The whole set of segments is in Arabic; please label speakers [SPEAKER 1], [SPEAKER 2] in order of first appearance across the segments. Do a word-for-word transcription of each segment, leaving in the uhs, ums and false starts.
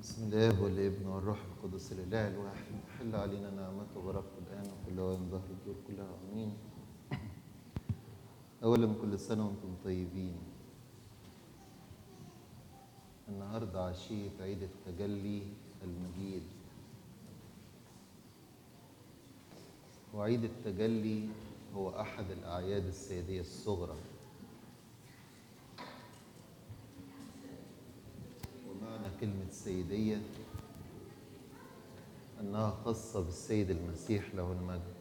[SPEAKER 1] بسم الله والابن والروح القدس الاله الواحد حل علينا نعمته وبركته الان وكل يوم ظهر الدور كلها امين. اولا كل سنه وانتم طيبين. النهارده عشيه عيد التجلي المجيد، وعيد التجلي هو احد الاعياد السيديه الصغرى، ومعنى كلمه سيديه انها خاصه بالسيد المسيح له المجد.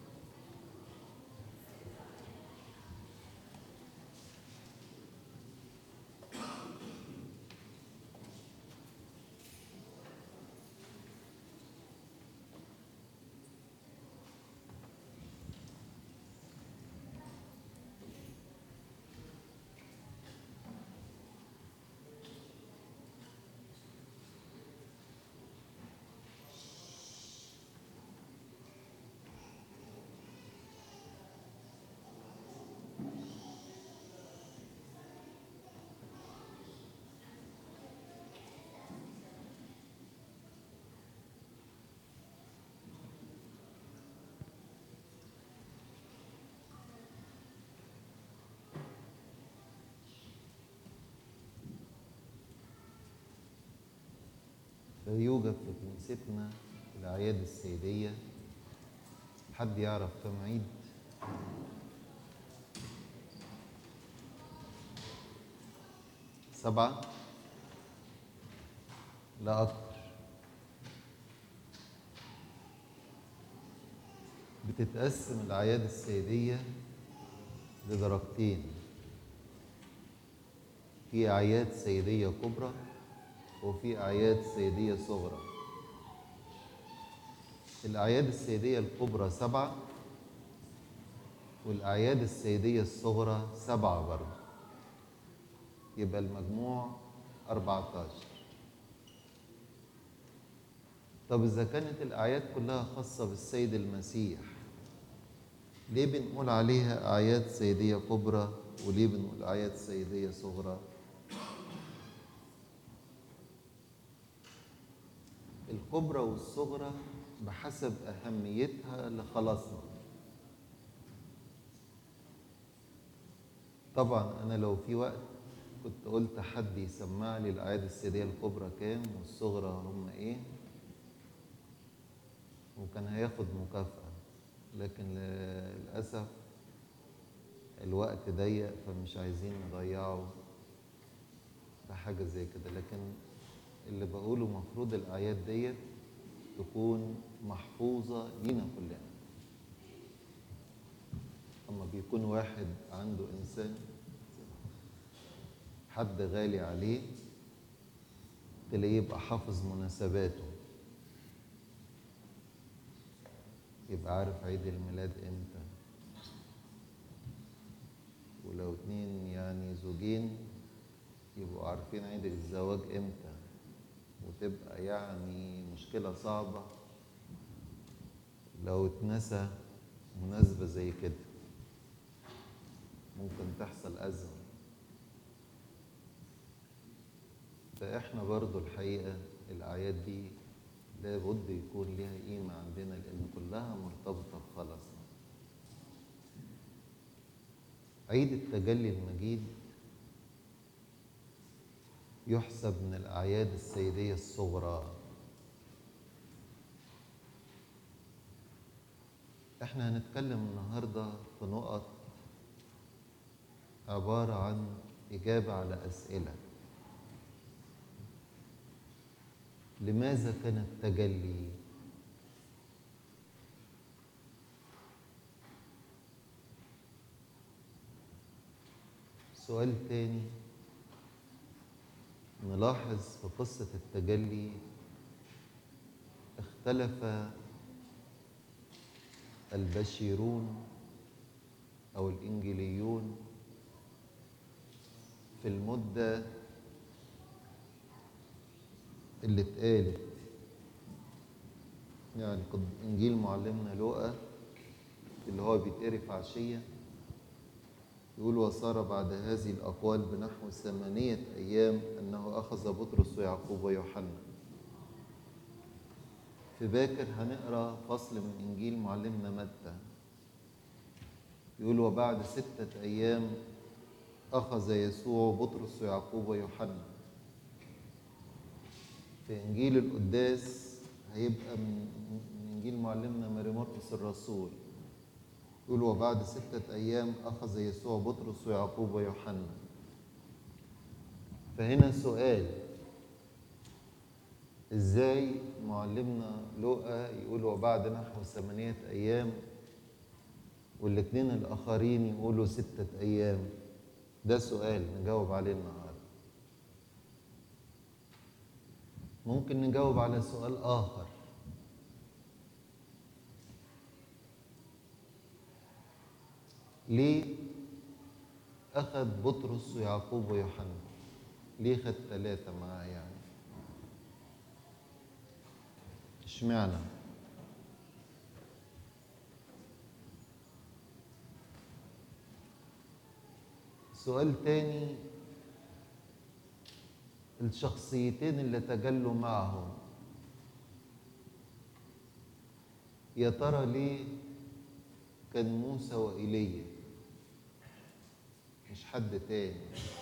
[SPEAKER 1] يوجد في كنيستنا الأعياد السيدية. حد يعرف كم عيد؟ سبعة؟ لا أكتر. بتتقسم الأعياد السيدية لدرجتين، في أعياد سيدية كبرى وفي أعياد سيدية صغرى. الأعياد السيدية الكبرى سبعة والأعياد السيدية الصغرى سبعة برضه، يبقى المجموع أربعة عشر. طب إذا كانت الأعياد كلها خاصة بالسيد المسيح، ليه بنقول عليها أعياد سيدية كبرى وليه بنقول أعياد سيدية صغرى؟ الكبرى والصغرى بحسب أهميتها لخلاصنا. طبعا أنا لو في وقت كنت قلت حد يسمع لي الأعياد السيدية الكبرى كام والصغرى هم إيه، وكان هياخد مكافأة، لكن للأسف الوقت ضيق فمش عايزين نضيعه في حاجة زي كده. لكن اللي بقوله مفروض الأعياد ديت تكون محفوظة لينا كلنا. أما بيكون واحد عنده إنسان حد غالي عليه تلاقيه يبقى حافظ مناسباته، يبقى عارف عيد الميلاد امتى، ولو اتنين يعني زوجين يبقوا عارفين عيد الزواج امتى، وتبقى يعني مشكلة صعبة لو اتنسى مناسبة زي كده، ممكن تحصل أزمة. فإحنا برضو الحقيقة الأعياد دي لابد يكون لها قيمة عندنا، لأن كلها مرتبطة بخلاصنا. عيد التجلي المجيد يحسب من الأعياد السيدية الصغرى. احنا هنتكلم النهاردة في نقط عبارة عن إجابة على أسئلة. لماذا كان التجلي؟ سؤال تاني، نلاحظ في قصة التجلي اختلف البشيرون أو الإنجيليون في المدة اللي اتقالت. يعني قد إنجيل معلمنا لوقا اللي هو بيتقري في عشية يقول: وصار بعد هذه الأقوال بنحو ثمانية أيام أنه أخذ بطرس ويعقوب ويوحنا في باكر هنقرا فصل من إنجيل معلمنا متى، يقول وبعد ستة أيام أخذ يسوع بطرس ويعقوب ويوحنا. في إنجيل القداس هيبقى من من إنجيل معلمنا ماري مرقس الرسول، يقول وبعد ستة أيام أخذ يسوع بطرس ويعقوب ويوحنا. فهنا سؤال، إزاي معلمنا لوقا يقول وبعد نحو ثمانية أيام والاتنين الآخرين يقولوا ستة أيام؟ ده سؤال نجاوب عليه النهارده. ممكن نجاوب على سؤال آخر، ليه أخذ بطرس ويعقوب ويوحنا؟ ليه خد ثلاثة معاه يعني؟ اشمعنى؟ سؤال تاني، الشخصيتين اللي تجلوا معهم، يا ترى ليه كان موسى وإيليا مش حد تاني؟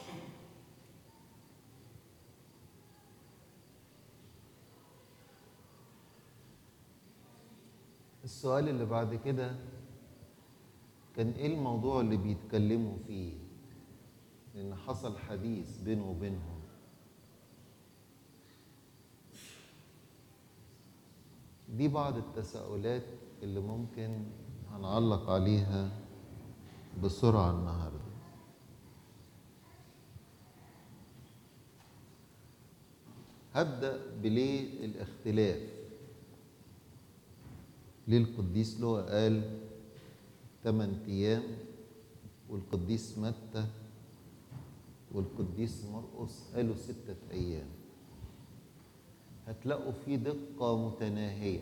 [SPEAKER 1] السؤال اللي بعد كده، كان ايه الموضوع اللي بيتكلموا فيه؟ لأن حصل حديث بينه وبينهم. دي بعض التساؤلات اللي ممكن هنعلق عليها بسرعة النهاردة. هبدأ بليه الاختلاف. ليه القديس لوقا قال ثمان أيام والقديس متى والقديس مرقس قالوا ستة أيام؟ هتلاقوا فيه دقة متناهية.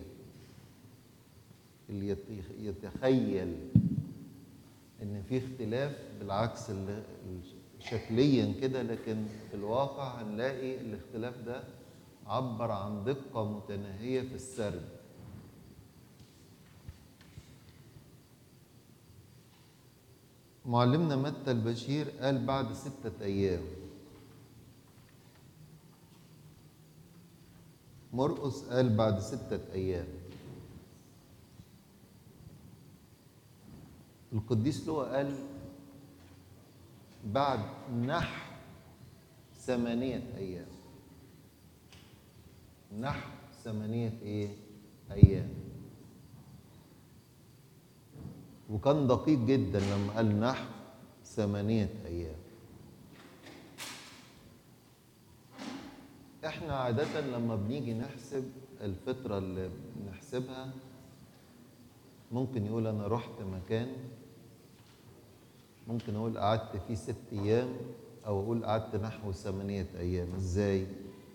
[SPEAKER 1] اللي يتخيل إن في اختلاف بالعكس اللي شكليا كده، لكن في الواقع هنلاقي الاختلاف ده عبر عن دقة متناهية في السرد. معلمنا متى البشير قال بعد ستة أيام، مرقس قال بعد ستة أيام، القديس لوقا قال بعد نحو ثمانية أيام. نحو ثمانية إيه؟ أيام. وكان دقيق جدا لما قال نحو ثمانية أيام. إحنا عادة لما بنيجي نحسب الفترة اللي بنحسبها، ممكن يقول أنا رحت مكان، ممكن أقول قعدت فيه ست أيام، أو أقول قعدت نحو ثمانية أيام. إزاي؟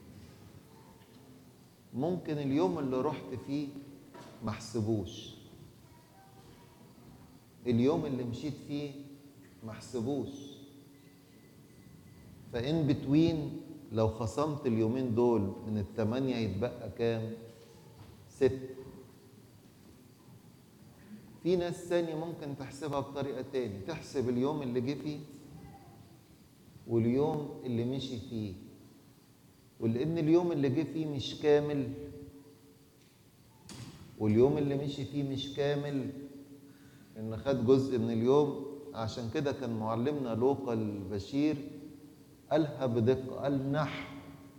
[SPEAKER 1] ممكن اليوم اللي رحت فيه محسبوش، اليوم اللي مشيت فيه محسبوش، فإن بتوين لو خصمت اليومين دول من الثمانية يتبقى كام؟ ست. في ناس تانية ممكن تحسبها بطريقة تاني، تحسب اليوم اللي جه فيه واليوم اللي مشي فيه، ولأن اليوم اللي جه فيه مش كامل واليوم اللي مشي فيه مش كامل، إن خد جزء من اليوم، عشان كده كان معلمنا لوقا البشير قالها بدقة، قال نحو.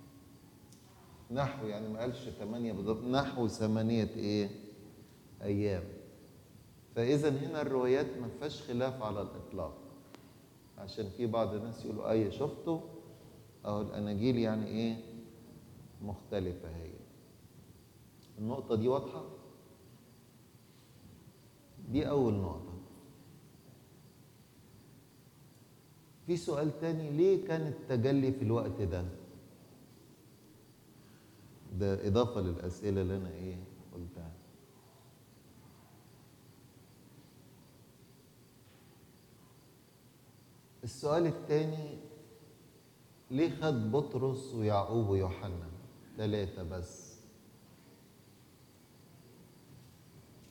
[SPEAKER 1] نحو يعني ما قالش ثمانية بالضبط، نحو ثمانية إيه؟ أيام. فإذا هنا الروايات ما فيهاش خلاف على الإطلاق، عشان في بعض الناس يقولوا أي شفتوا أو الأناجيل يعني إيه مختلفة. هي النقطة دي واضحة؟ دي أول نقطة. في سؤال تاني، ليه كان التجلي في الوقت ده؟ ده إضافة للأسئلة اللي أنا إيه قلتها. السؤال التاني، ليه خد بطرس ويعقوب ويوحنا ثلاثة بس؟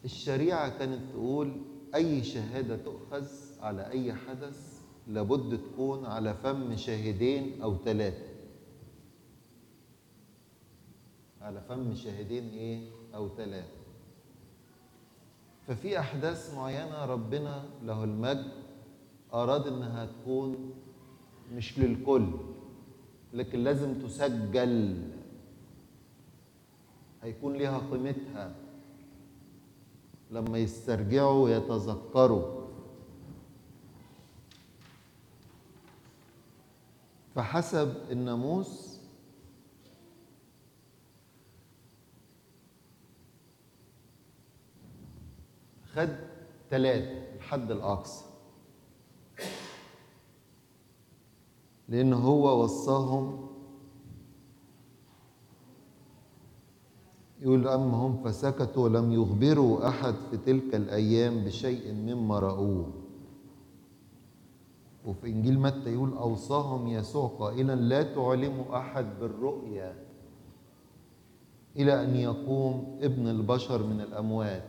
[SPEAKER 1] الشريعة كانت تقول أي شهادة تؤخذ على أي حدث لابد تكون على فم شاهدين أو ثلاثة. على فم شاهدين إيه؟ أو ثلاثة. ففي أحداث معينة ربنا له المجد أراد إنها تكون مش للكل، لكن لازم تسجل، هيكون ليها قيمتها لما يسترجعوا ويتذكروا. فحسب الناموس خد ثلاثة الحد الأقصى، لأن هو وصاهم يقول أما هم فسكتوا ولم يخبروا أحد في تلك الأيام بشيء مما رأوه. وفي إنجيل متى يقول أوصاهم يسوع قائلا لا تعلموا أحد بالرؤيا إلى أن يقوم ابن البشر من الأموات.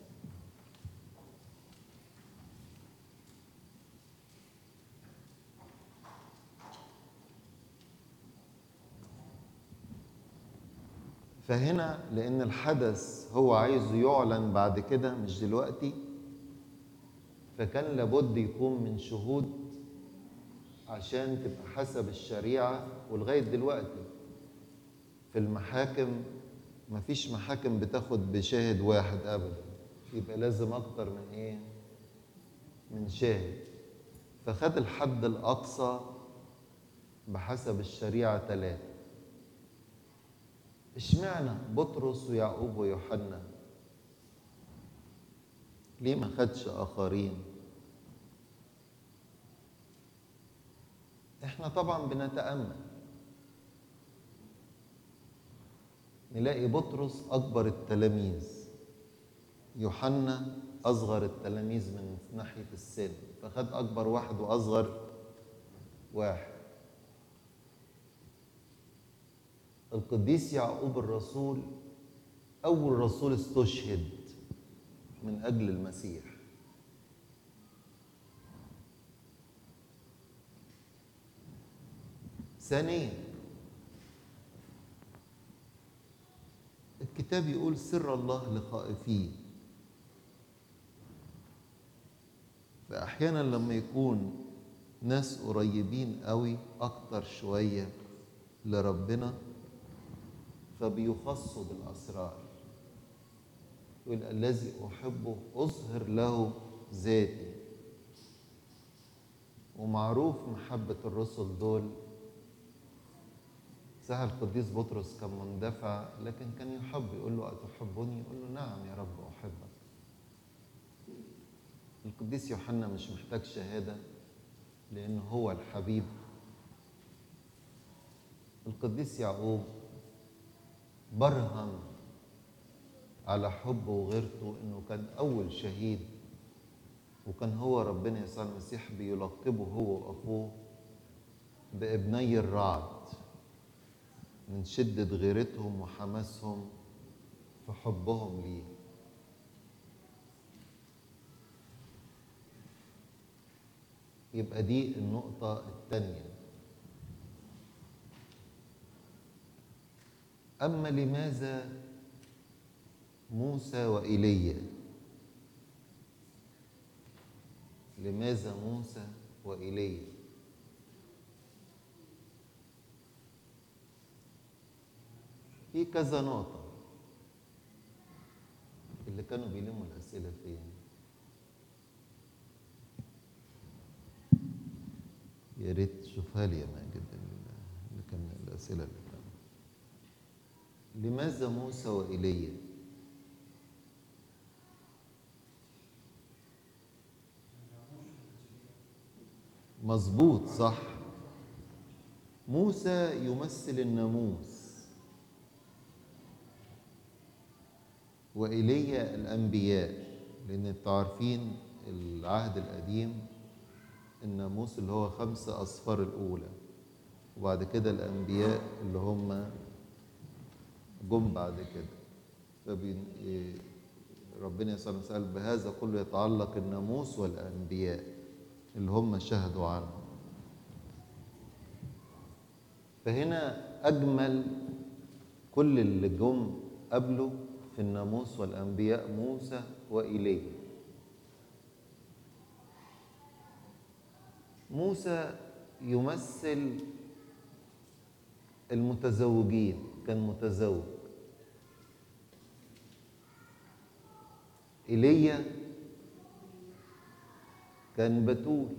[SPEAKER 1] فهنا لأن الحدث هو عايزه يعلن بعد كده مش دلوقتي، فكان لابد يكون من شهود عشان تبقى حسب الشريعة. ولغاية دلوقتي في المحاكم مفيش محاكم بتاخد بشاهد واحد أبدا، يبقى لازم أكتر من إيه؟ من شاهد. فخد الحد الأقصى بحسب الشريعة ثلاثة. اشمعنى بطرس ويعقوب ويوحنا؟ ليه ما خدش آخرين؟ احنا طبعا بنتأمل نلاقي بطرس أكبر التلاميذ، يوحنا أصغر التلاميذ من ناحية السن، فخد أكبر واحد وأصغر واحد. القديس يعقوب الرسول أول رسول استشهد من أجل المسيح. ثانيا الكتاب يقول سر الله لخائفيه. فأحيانا لما يكون ناس قريبين قوي أكتر شوية لربنا فبيخصوا بالأسرار. يقول الذي أحبه أظهر له ذاتي. ومعروف محبة الرسل دول. صحيح القديس بطرس كان مندفع لكن كان يحب، يقول له أتحبني؟ يقول له نعم يا رب أحبك. القديس يوحنا مش محتاج شهادة لأنه هو الحبيب. القديس يعقوب برهن على حبه وغيرته انه كان اول شهيد، وكان هو ربنا يسوع المسيح بيلقبه هو واخوه بابني الرعد من شدة غيرتهم وحماسهم في حبهم ليه. يبقى دي النقطة الثانية. أما لماذا موسى وإيليا؟ لماذا موسى وإيليا؟ في كذا نقطة. اللي كانوا بيلموا الأسئلة فين؟ يا ريت تشوفها لي يا ماجد اللي كان الأسئلة اللي كانوا. لماذا موسى وإيليا؟ مظبوط صح. موسى يمثل الناموس وإيليا الأنبياء، لأن انتوا عارفين العهد القديم الناموس اللي هو خمس أصفار الأولى، وبعد كده الأنبياء اللي هم جم بعد كده. ربنا يسوع المسيح قال بهذا كله يتعلق الناموس والأنبياء اللي هم شهدوا عنه. فهنا أجمل كل اللي جم قبله في الناموس والأنبياء موسى وإيليا. موسى يمثل المتزوجين، كان متزوج. إيليا كان بتول.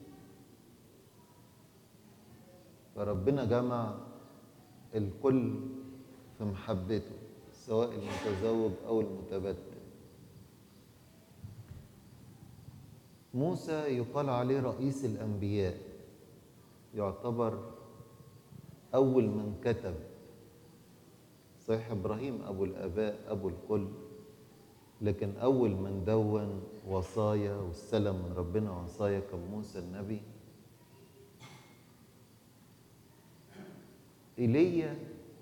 [SPEAKER 1] فربنا جمع الكل في محبته، سواء المتزوج أو المتبتل. موسى يقال عليه رئيس الأنبياء، يعتبر أول من كتب. صحيح إبراهيم أبو الآباء أبو الكل، لكن أول من دون وصايا واستلم من ربنا وصايا كان موسى النبي. إيليا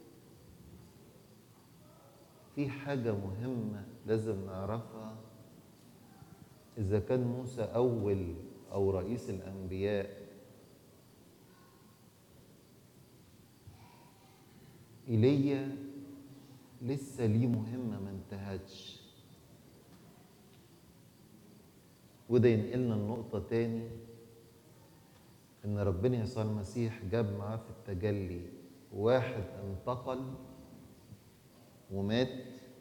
[SPEAKER 1] في حاجة مهمة لازم نعرفها. إذا كان موسى أول أو رئيس الأنبياء، إيليا لسه ليه مهمة ما انتهتش. وده ينقلنا النقطة تاني، إن ربنا يسوع المسيح جاب معاه في التجلي واحد انتقل ومات،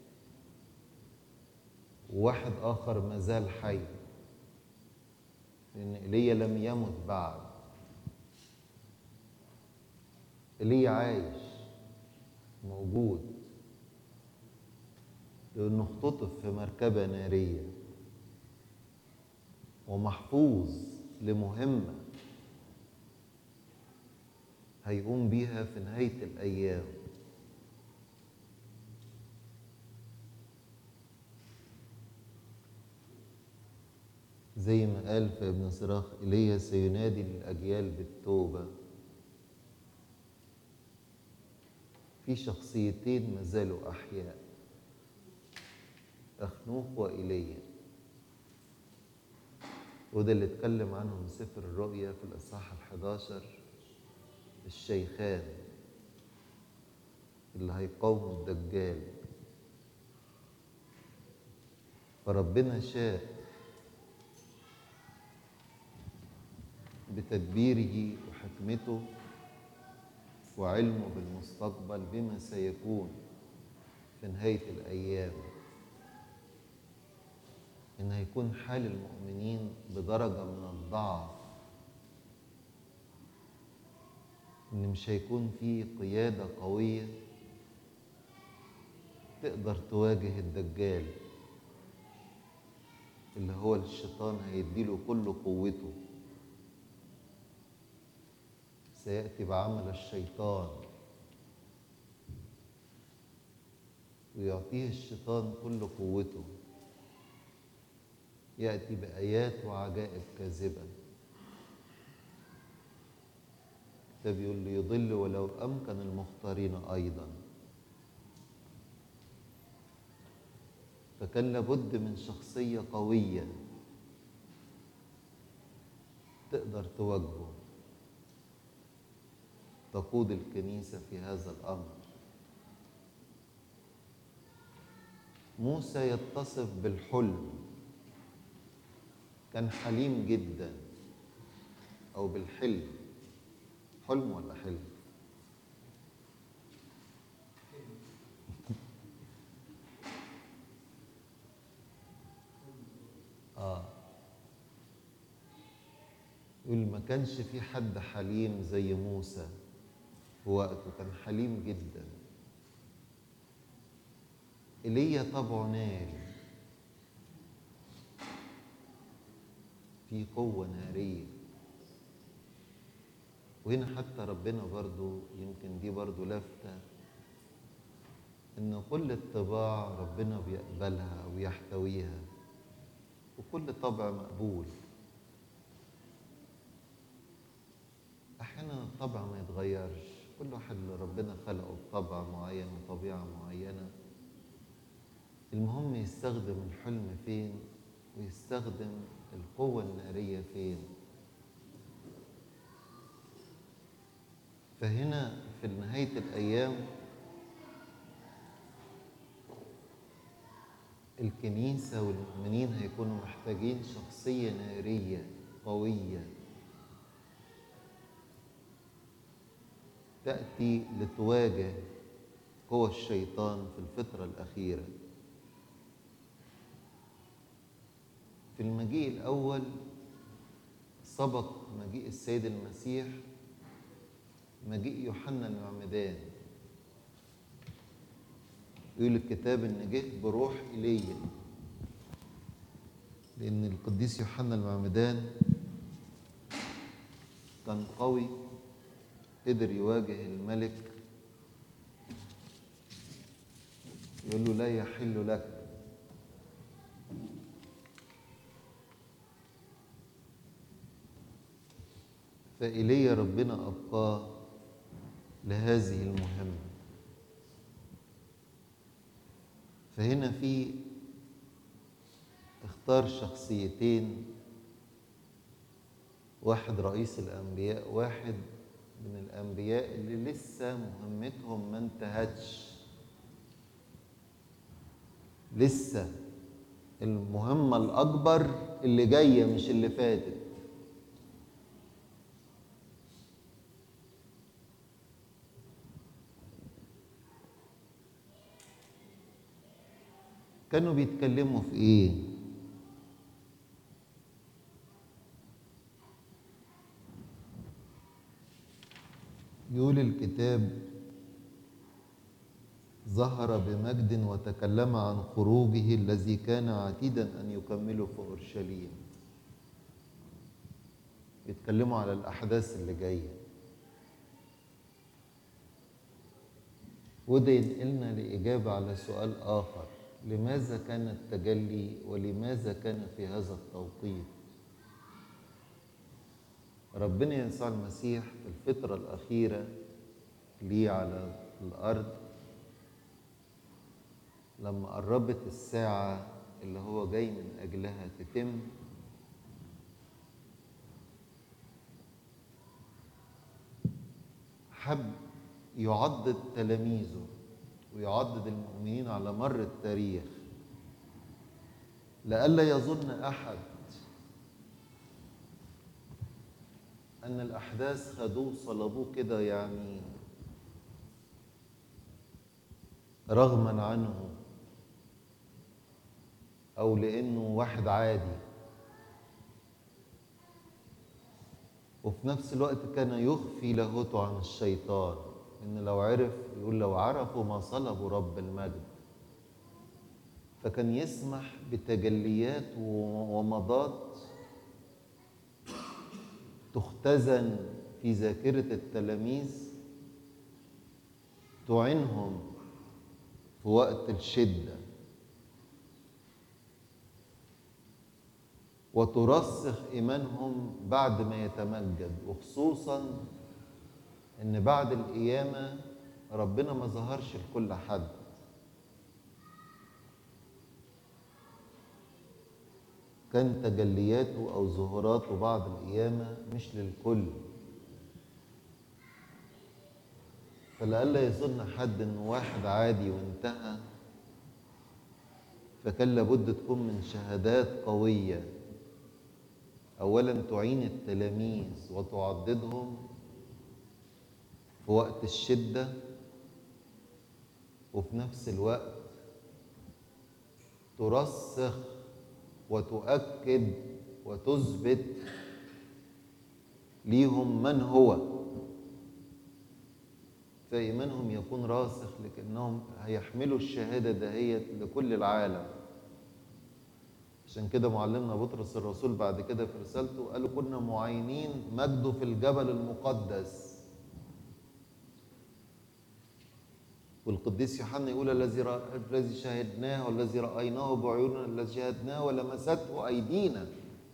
[SPEAKER 1] وواحد آخر ما زال حي، لأن إيليا لم يمت بعد. إيليا عايش موجود، لأنه اختطف في مركبة نارية ومحفوظ لمهمة هيقوم بيها في نهاية الأيام. زي ما قال في ابن صراخ إيليا سينادي للأجيال بالتوبة. في شخصيتين ما زالوا أحياء، أخنوخ وإيليا، وده اللي اتكلم عنهم سفر الرؤيا في الإصحاح الحداشر، الشيخان اللي هيقاوموا الدجال. فربنا شاء بتدبيره وحكمته وعلمه بالمستقبل بما سيكون في نهاية الأيام، إن هيكون حال المؤمنين بدرجة من الضعف، إن مش هيكون في قيادة قوية تقدر تواجه الدجال اللي هو الشيطان هيديله كل قوته. سيأتي بعمل الشيطان ويعطيه الشيطان كل قوته، يأتي بآيات وعجائب كاذبة. ده بيقول ليضل ولو أمكن المختارين أيضا. فكان لابد من شخصية قوية تقدر تواجهه، تقود الكنيسة في هذا الأمر. موسى يتصف بالحلم، كان حليم جدا، أو بالحلم. حلم ولا حلم؟ آه يقول ما كانش في حد حليم زي موسى في وقته، كان حليم جدا. إيليا طبعه ناري، في قوة نارية. وهنا حتى ربنا برضو يمكن دي برضو لفتة، إن كل الطباع ربنا بيقبلها ويحتويها، وكل طبع مقبول. أحيانا الطبع ما يتغيرش، كل واحد اللي ربنا خلقه بطبع معين وطبيعة معينة المهم يستخدم الحلم فين ويستخدم القوة النارية فين. فهنا في نهاية الأيام الكنيسة والمؤمنين هيكونوا محتاجين شخصية نارية قوية تأتي لتواجه قوى الشيطان في الفترة الأخيرة. في المجيء الأول سبق مجيء السيد المسيح مجيء يوحنا المعمدان. يقول الكتاب إن جه بروح إيليا، لأن القديس يوحنا المعمدان كان قوي، قدر يواجه الملك، يقول له لا يحل لك. فإيليا ربنا أبقاه لهذه المهمة. فهنا في اختار شخصيتين، واحد رئيس الأنبياء، واحد من الأنبياء اللي لسه مهمتهم ما انتهتش، لسه المهمة الأكبر اللي جاية مش اللي فاتت. كانوا بيتكلموا في إيه؟ يقول الكتاب ظهر بمجد وتكلم عن خروجه الذي كان عتيدا أن يكمله في أورشليم. بيتكلموا على الأحداث اللي جاية، وده ينقلنا لإجابة على سؤال آخر: لماذا كان التجلي ولماذا كان في هذا التوقيت؟ ربنا يسوع المسيح في الفترة الأخيرة ليه على الأرض، لما قربت الساعة اللي هو جاي من أجلها تتم، حب يعضد تلاميذه ويعضد المؤمنين على مر التاريخ، لئلا يظن أحد أن الأحداث خدوه صلبوه كده يعني رغما عنه، أو لأنه واحد عادي. وفي نفس الوقت كان يخفي لاهوته عن الشيطان، إن لو عرف، يقول لو عرفوا ما صلبوا رب المجد. فكان يسمح بتجليات ومضات تختزن في ذاكرة التلاميذ تعينهم في وقت الشدة وترسخ إيمانهم بعد ما يتمجد. وخصوصا إن بعد القيامة ربنا ما ظهرش لكل حد، كان تجلياته أو ظهوراته بعد القيامة مش للكل. فلئلا يظن حد إنه واحد عادي وانتهى، فكان لابد تكون من شهادات قوية، أولا تعين التلاميذ وتعضدهم في وقت الشدة، وفي نفس الوقت ترسخ وتؤكد وتثبت ليهم من هو، فإيمانهم يكون راسخ، لكنهم هيحملوا الشهادة دهيت لكل العالم. عشان كده معلمنا بطرس الرسول بعد كده في رسالته قالوا كنا معينين مجده في الجبل المقدس. والقديس يوحنا يقول الذي الذي شاهدناه والذي رأيناه بعيوننا، الذي شاهدناه ولمسته أيدينا.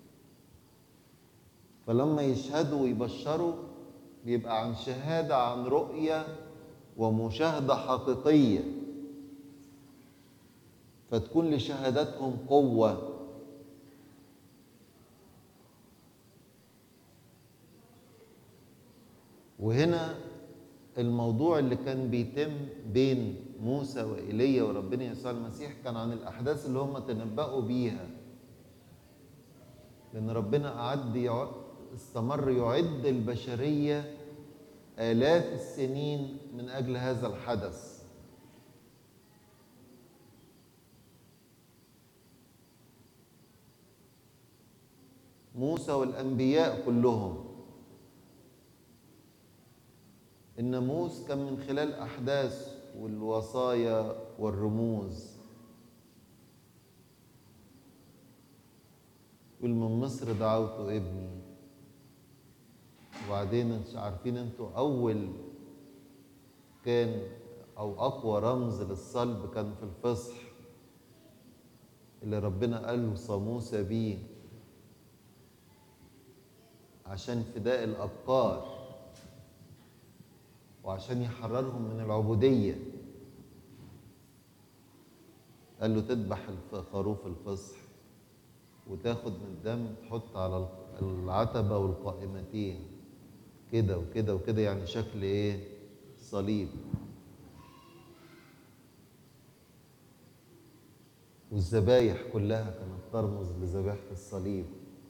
[SPEAKER 1] فلما يشهدوا ويبشروا بيبقى عن شهادة، عن رؤية ومشاهدة حقيقية. فتكون لشهادتهم قوة. وهنا الموضوع اللي كان بيتم بين موسى وإيليا وربنا يسوع المسيح كان عن الأحداث اللي هم تنبأوا بيها، لأن ربنا أعد يع... استمر يعد البشرية آلاف السنين من أجل هذا الحدث. موسى والأنبياء كلهم، الناموس كان من خلال أحداث والوصايا والرموز. يقول من مصر دعوت ابني. وبعدين انتوا عارفين انتوا أول كان أو أقوى رمز للصلب كان في الفصح اللي ربنا قال وصى موسى بيه عشان فداء الأبكار وعشان يحررهم من العبودية. قال له تذبح خروف الفصح وتاخد من الدم تحط على العتبة والقائمتين كده وكده وكده، يعني شكل ايه؟ صليب. والذبايح كلها كانت ترمز لذبيحة الصليب.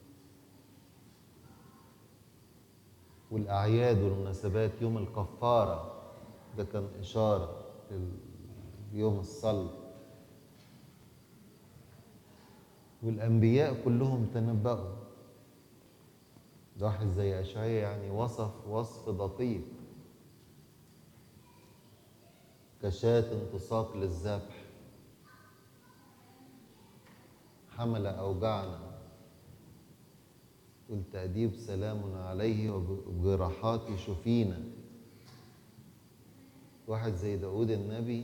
[SPEAKER 1] والأعياد والمناسبات، يوم الكفارة ده كان إشارة ليوم الصلب. والأنبياء كلهم تنبأوا. ده واحد زي أشعياء يعني وصف وصف دقيق، كشاة تساق للذبح حمل أوجعنا والتأديب سلام عليه وبجراحات شفينا. واحد زي داود النبي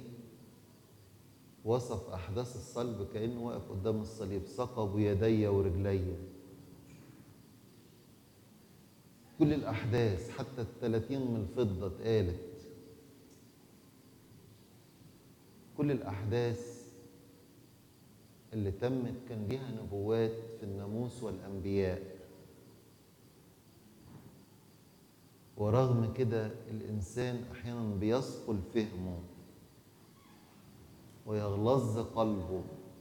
[SPEAKER 1] وصف أحداث الصلب كأنه واقف قدام الصليب، ثقب يدي ورجلي. كل الأحداث حتى الثلاثين من الفضة اتقالت. كل الأحداث اللي تمت كان ليها نبوات في الناموس والأنبياء. ورغم كده الإنسان أحيانا بيثقل فهمه ويغلظ قلبه.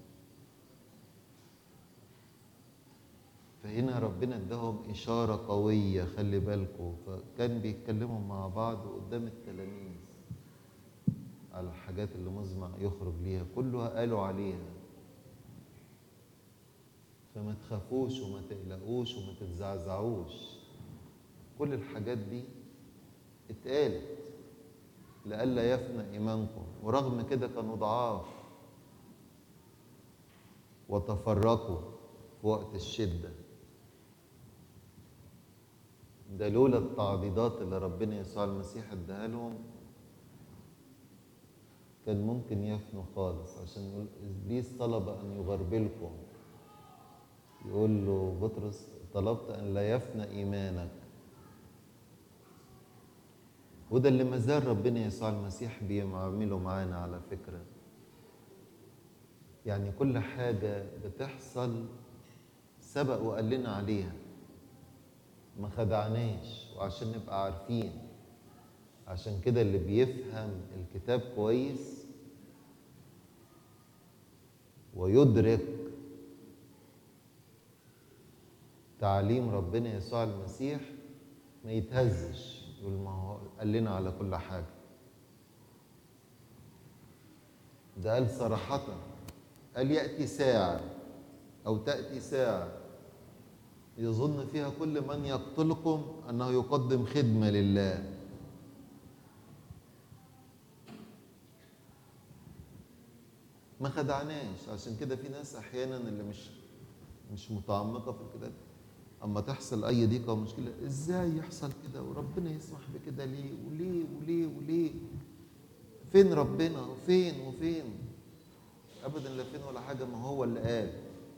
[SPEAKER 1] فهنا ربنا اداهم إشارة قوية، خلي بالكم. فكان بيتكلموا مع بعض قدام التلاميذ على الحاجات اللي مزمع يخرج ليها، كلها قالوا عليها. فما تخافوش وما تقلقوش وما تتزعزعوش. كل الحاجات دي اتقالت لئلا يفنى إيمانكم. ورغم كده كانوا ضعاف وتفرقوا في وقت الشدة. ده لولا التعضيدات اللي ربنا يسوع المسيح اداها لهم كان ممكن يفنوا خالص. عشان يقول إبليس طلب أن يغربلكم، يقول له بطرس طلبت أن لا يفنى إيمانك. وده اللي مازال ربنا يسوع المسيح بيعمله معانا على فكرة. يعني كل حاجة بتحصل سبق وقال لنا عليها، ما خدعناش. وعشان نبقى عارفين، عشان كده اللي بيفهم الكتاب كويس ويدرك تعليم ربنا يسوع المسيح ما يتهزش، يقول ما هو قال لنا على كل حاجة. ده قال صراحة، قال يأتي ساعة أو تأتي ساعة يظن فيها كل من يقتلكم أنه يقدم خدمة لله. ما خدعناش. عشان كده في ناس أحيانا اللي مش مش متعمقة في الكتاب، أما تحصل أي ضيقة ومشكلة، إزاي يحصل كده وربنا يسمح بكده ليه وليه وليه وليه؟ فين ربنا وفين وفين؟ أبدا لا فين ولا حاجة. ما هو اللي قال،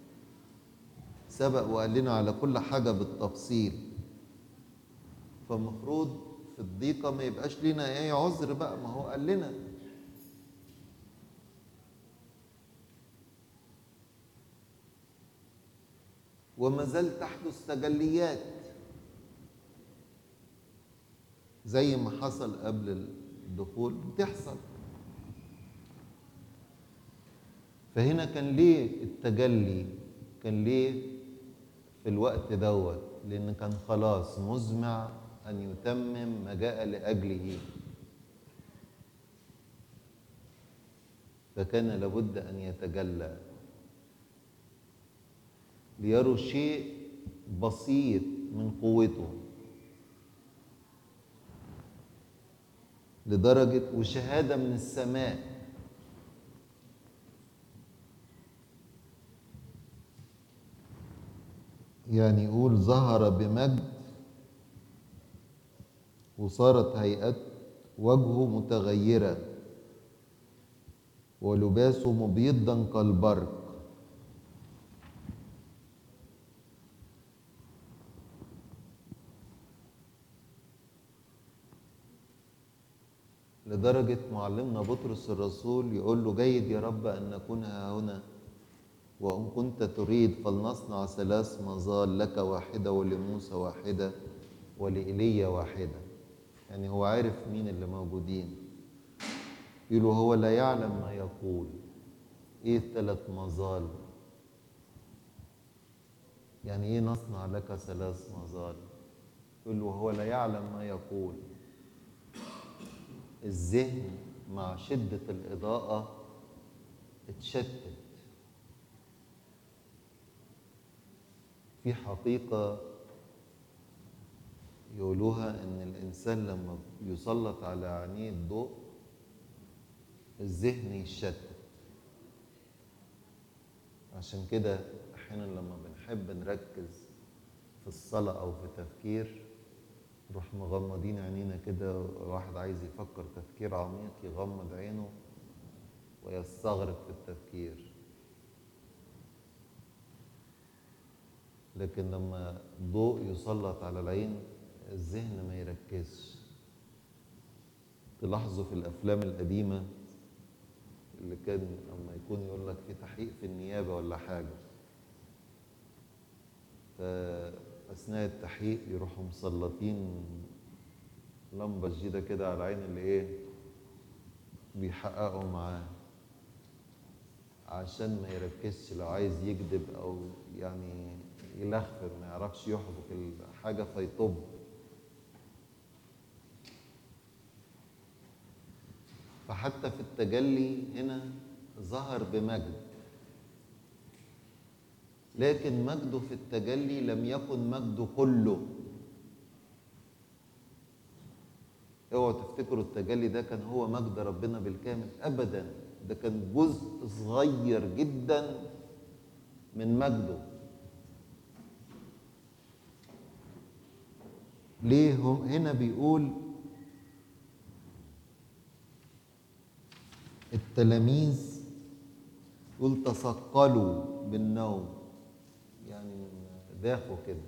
[SPEAKER 1] سبق وقال لنا على كل حاجة بالتفصيل. فالمفروض في الضيقة ما يبقاش لنا ايه عذر بقى، ما هو قال لنا. وما زال تحدث تجليات زي ما حصل قبل الدخول بتحصل. فهنا كان ليه التجلي؟ كان ليه في الوقت دوت؟ لأن كان خلاص مزمع أن يتمم ما جاء لأجله، فكان لابد أن يتجلى ليروا شيء بسيط من قوته، لدرجة وشهادة من السماء. يعني يقول ظهر بمجد وصارت هيئة وجهه متغيرة ولباسه مبيضا كالبرق. لدرجة معلمنا بطرس الرسول يقول له جيد يا رب أن نكون ها هنا، وإن كنت تريد فلنصنع ثلاث مظال، لك واحدة ولموسى واحدة ولإيليا واحدة. يعني هو عارف مين اللي موجودين. يقولوا هو لا يعلم ما يقول. ايه الثلاث مظال؟ يعني ايه نصنع لك ثلاث مظال؟ يقول له هو لا يعلم ما يقول. الذهن مع شدة الإضاءة اتشتت. في حقيقة يقولوها إن الإنسان لما يسلط على عينيه الضوء الذهن يتشتت. عشان كده أحيانا لما بنحب نركز في الصلاة أو في تفكير نروح مغمضين عينينا كده. واحد عايز يفكر تفكير عميق يغمض عينه ويستغرق في التفكير. لكن لما ضوء يسلط على العين الذهن ما يركزش. تلاحظوا في الأفلام القديمة اللي كان لما يكون يقول لك في تحقيق في النيابة ولا حاجة، فأثناء التحقيق يروحوا مسلطين لمبة جديدة كده على العين اللي إيه بيحققوا معاه عشان ما يركزش. لو عايز يكذب أو يعني يلخفر ما يعرفش يحبك الحاجة فيطب. فحتى في التجلي هنا ظهر بمجد، لكن مجده في التجلي لم يكن مجده كله. اوعوا تفتكروا التجلي ده كان هو مجد ربنا بالكامل، ابدا. ده كان جزء صغير جدا من مجده. ليه هم هنا بيقول التلاميذ يقول تثقلوا بالنوم، يعني داخوا كده.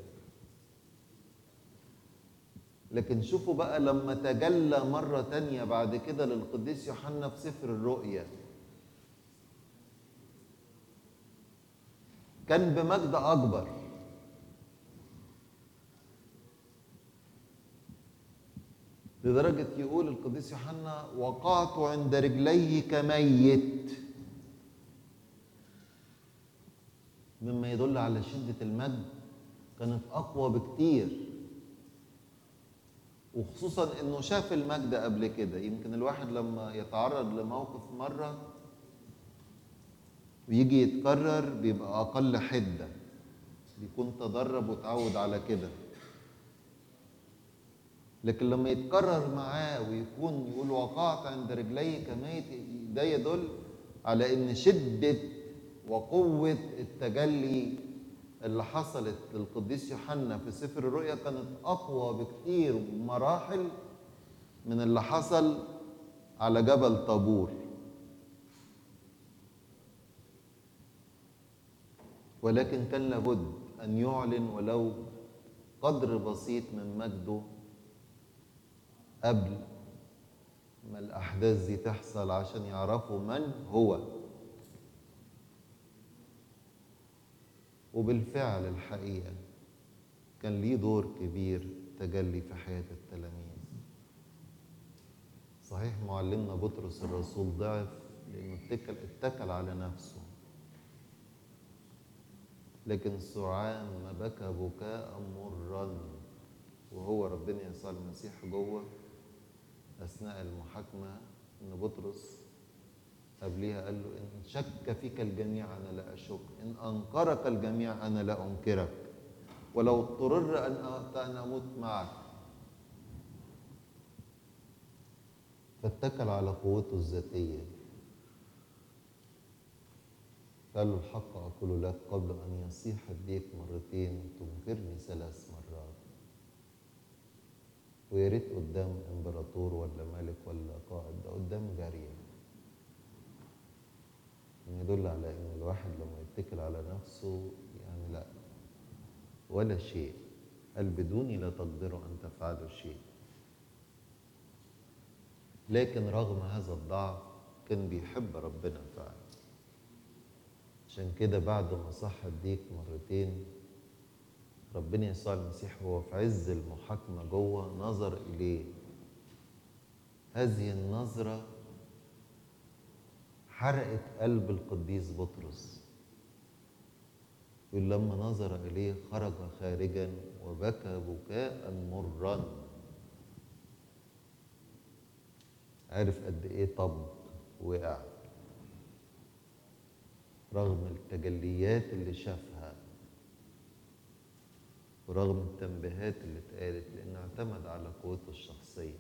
[SPEAKER 1] لكن شوفوا بقى لما تجلى مرة تانية بعد كده للقديس يوحنا في سفر الرؤيا كان بمجد أكبر. لدرجة يقول القديس يوحنا وقعت عند رجليه كميت، مما يدل على شدة المجد. كانت أقوى بكتير، وخصوصا إنه شاف المجد قبل كده. يمكن الواحد لما يتعرض لموقف مرة ويجي يتكرر بيبقى أقل حدة، بيكون تدرب وتعود على كده. لكن لما يتكرر معاه ويكون يقول وقعت عند رجلي كميت، ده يدل على ان شدة وقوة التجلي اللي حصلت للقديس يوحنا في سفر الرؤيا كانت اقوى بكتير بمراحل من اللي حصل على جبل طابور. ولكن كان لابد ان يعلن ولو قدر بسيط من مجده قبل ما الأحداث دي تحصل عشان يعرفوا من هو. وبالفعل الحقيقة كان ليه دور كبير تجلي في حياة التلاميذ. صحيح معلمنا بطرس الرسول ضعف لأنه اتكل, اتكل على نفسه، لكن سرعان ما بكى بكاء مرا وهو ربنا يسوع المسيح جوه أثناء المحاكمة، إن بطرس قبليها قال له إن شك فيك الجميع أنا لا أشك، إن أنكرك الجميع أنا لا أنكرك، ولو اضطرر أن أن أموت معك. فاتكل على قوته الذاتية. قال له الحق أقول لك قبل أن يصيح الديك مرتين تنكرني ثلاث مرات. ويا ريت قدام امبراطور ولا ملك ولا قائد، ده قدام جارية. يدل على ان الواحد لما يتكل على نفسه يعني لا ولا شيء، قال بدوني لا تقدروا ان تفعلوا شيء. لكن رغم هذا الضعف كان بيحب ربنا فعلا. عشان كده بعد ما صح الديك مرتين ربنا يسوع المسيح وهو في عز المحاكمة جوه نظر إليه. هذه النظرة حرقت قلب القديس بطرس. يقول لما نظر إليه خرج خارجا وبكى بكاء مرا. عارف قد إيه طب وقع رغم التجليات اللي شافها ورغم التنبيهات اللي اتقالت، لأنه اعتمد على قوته الشخصية.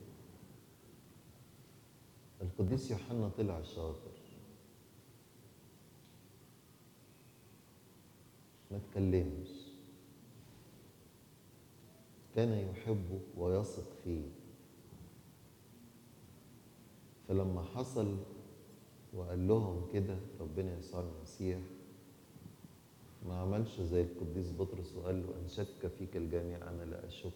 [SPEAKER 1] القديس يوحنا طلع شاطر، ما تكلمش، كان يحبه ويثق فيه. فلما حصل وقال لهم كده ربنا يسوع المسيح ما عملش زي القديس بطرس وقال له ان شك فيك الجميع انا لا اشك.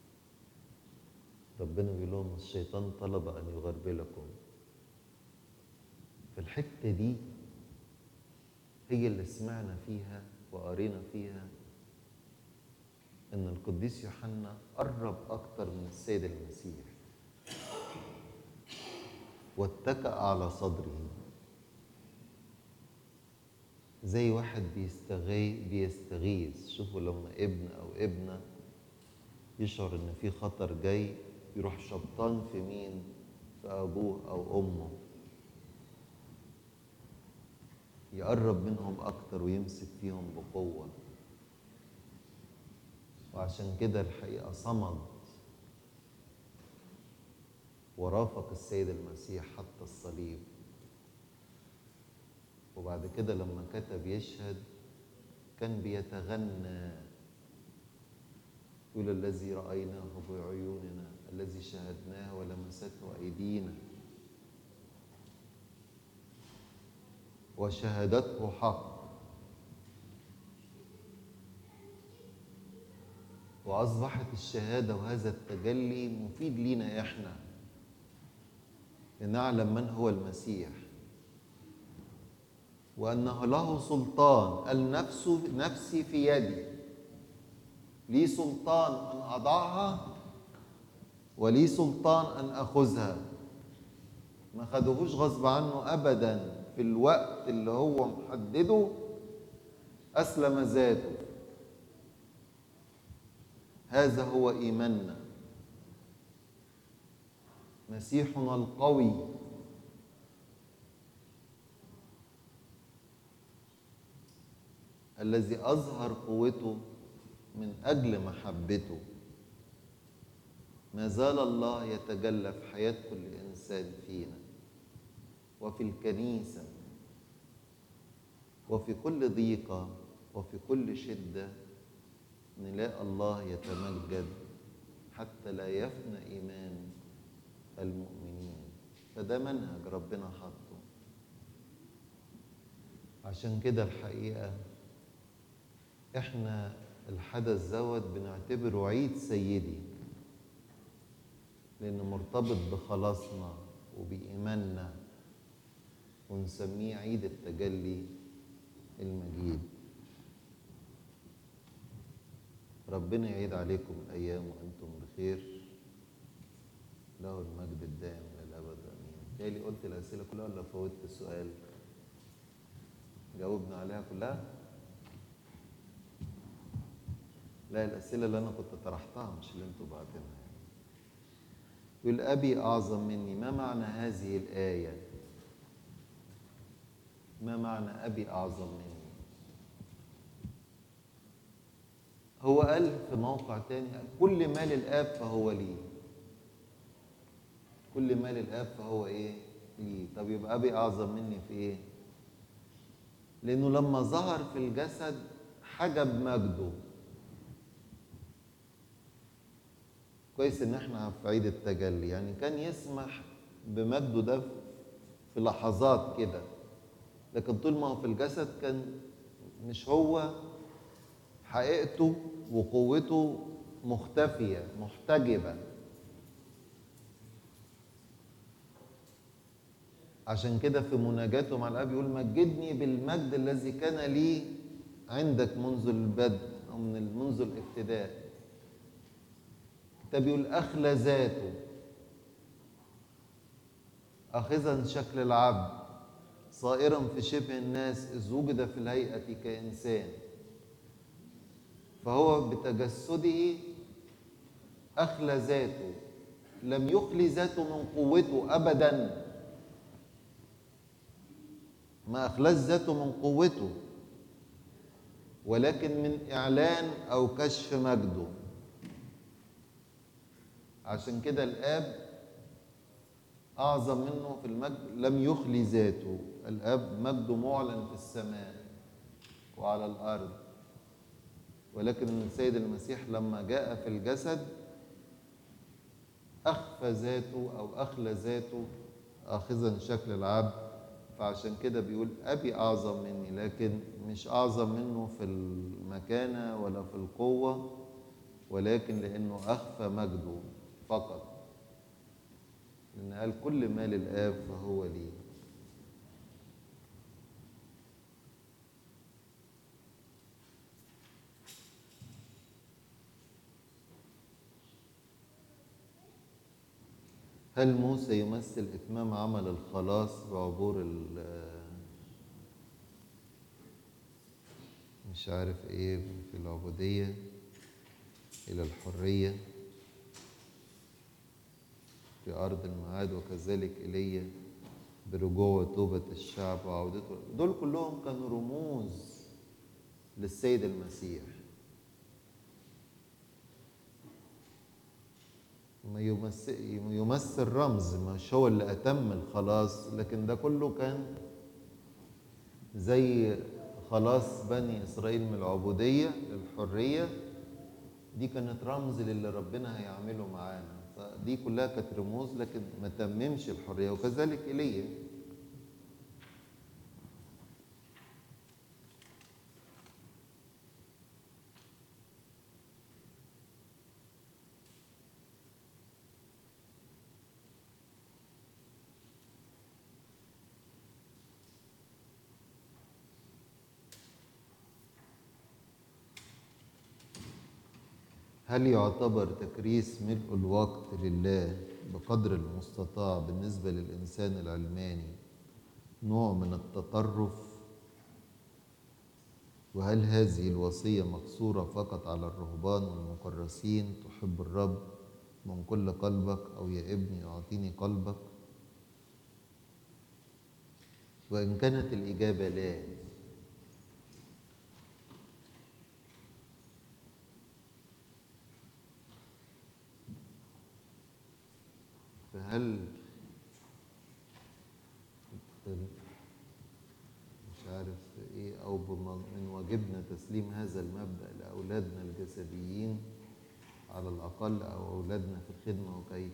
[SPEAKER 1] ربنا بيقول لهم الشيطان طلب ان يغربلكم. في الحته دي هي اللي سمعنا فيها وقرينا فيها ان القديس يوحنا قرب اكتر من السيد المسيح واتكأ على صدره زي واحد بيستغي بيستغيث. شوفوا لما ابن او ابنه يشعر ان في خطر جاي يروح شبطان في مين؟ في ابوه او امه، يقرب منهم اكتر ويمسك فيهم بقوه. وعشان كده الحقيقه صمد ورافق السيد المسيح حتى الصليب. وبعد كده لما كتب يشهد كان بيتغنى يقول الذي رأيناه بعيوننا الذي شاهدناه ولمسته أيدينا وشهادته حق. وأصبحت الشهادة وهذا التجلي مفيد لينا إحنا لنعلم من هو المسيح وأنه له سلطان. قال نفسه نفسي في يدي، لي سلطان أن أضعها ولي سلطان أن أخذها. ما خدوهوش غصب عنه أبدا، في الوقت اللي هو محدده أسلم ذاته. هذا هو إيماننا. مسيحنا القوي الذي أظهر قوته من أجل محبته. ما زال الله يتجلى في حياة كل إنسان فينا وفي الكنيسة وفي كل ضيقة وفي كل شدة نلاقي الله يتمجد حتى لا يفنى إيمان المؤمنين. فده منهج ربنا حطه. عشان كده الحقيقة احنا الحدث دوت بنعتبره عيد سيدي لأنه مرتبط بخلاصنا وبإيماننا، ونسميه عيد التجلي المجيد. ربنا يعيد عليكم الأيام وأنتم بخير، له المجد الدائم للأبد آمين. تالي قلت الأسئلة كلها ولا فوتت السؤال؟ جاوبنا عليها كلها؟ لا، الأسئلة اللي أنا كنت طرحتها مش اللي أنتوا بعتينها. يقول أبي أعظم مني، ما معنى هذه الآية؟ ما معنى أبي أعظم مني؟ هو قال في موقع تاني كل ما للآب فهو لي. كل ما للآب فهو إيه؟ لي. طب يبقى أبي أعظم مني في إيه؟ لأنه لما ظهر في الجسد حجب مجده. كويس إن إحنا في عيد التجلي، يعني كان يسمح بمجده ده في لحظات كده، لكن طول ما هو في الجسد كان مش هو، حقيقته وقوته مختفية محتجبة. عشان كده في مناجاته مع الاب يقول مجدني بالمجد الذي كان لي عندك منذ البدء او من منذ الابتداء. ده بيقول اخلى ذاته اخذا شكل العبد صائرا في شبه الناس اذ وجد في الهيئه كانسان. فهو بتجسده اخلى ذاته، لم يخلي ذاته من قوته ابدا، ما أخلص ذاته من قوته، ولكن من إعلان أو كشف مجده. عشان كده الآب أعظم منه في المجد، لم يخلي ذاته. الآب مجده معلن في السماء وعلى الأرض، ولكن السيد المسيح لما جاء في الجسد أخفى ذاته أو أخلى ذاته آخذا شكل العبد. فعشان كده بيقول أبي أعظم مني، لكن مش أعظم منه في المكانة ولا في القوة، ولكن لأنه أخفى مجده فقط. لأن قال كل ما للآب فهو لي. هل موسى يمثل إتمام عمل الخلاص بعبور ال مش عارف ايه في العبودية إلى الحرية في أرض الميعاد، وكذلك إيليا برجوع وتوبة الشعب وعودته؟ دول كلهم كانوا رموز للسيد المسيح. ما يمثل, يمثل رمز، مش هو اللي أتم الخلاص، لكن ده كله كان زي خلاص بني إسرائيل من العبودية للحرية. دي كانت رمز للي ربنا هيعمله معانا، فدي كلها كانت رموز لكن ما تممش الحرية. وكذلك إيليا. هل يعتبر تكريس ملء الوقت لله بقدر المستطاع بالنسبة للإنسان العلماني نوع من التطرف؟ وهل هذه الوصية مقصورة فقط على الرهبان والمكرسين تحب الرب من كل قلبك، أو يا ابني أعطيني قلبك؟ وإن كانت الإجابة لا، فهل مش عارف ايه او من واجبنا تسليم هذا المبدأ لأولادنا الجسديين على الأقل، أو أولادنا في الخدمة؟ وكيف؟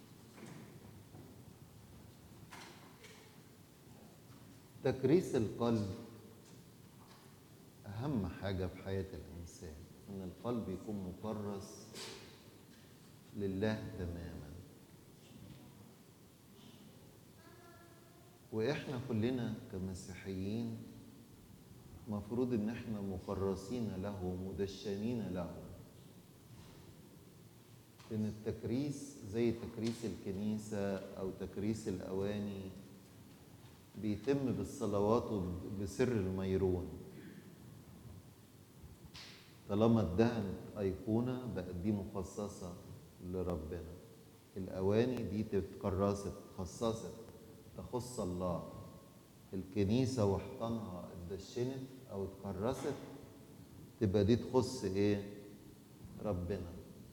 [SPEAKER 1] تكريس القلب أهم حاجة في حياة الإنسان، إن القلب يكون مكرس لله تماما. وإحنا كلنا كمسيحيين مفروض إن إحنا مكرسين له، مدشنين له. إن التكريس زي تكريس الكنيسة أو تكريس الأواني بيتم بالصلوات وبسر الميرون. طالما ادهنت أيقونة بقت دي مخصصة لربنا. الأواني دي تتكرست خصصت تخص الله. الكنيسة وحطنها اتدشنت أو اتكرست تبقى دي تخص إيه؟ ربنا.